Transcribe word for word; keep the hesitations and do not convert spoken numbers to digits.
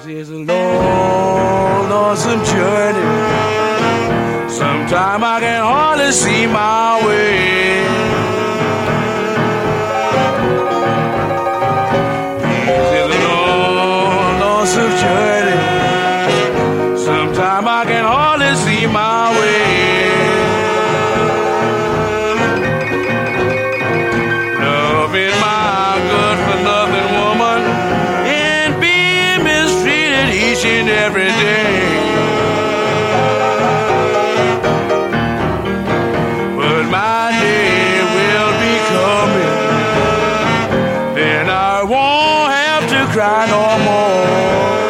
It's a long, lonesome journey. Sometimes I can hardly see my way. This is a long, lonesome journey. Sometimes I can hardly see my way. Loving my good-for-nothing woman and being mistreated each and every day. But my day will be coming, then I won't have to cry no more.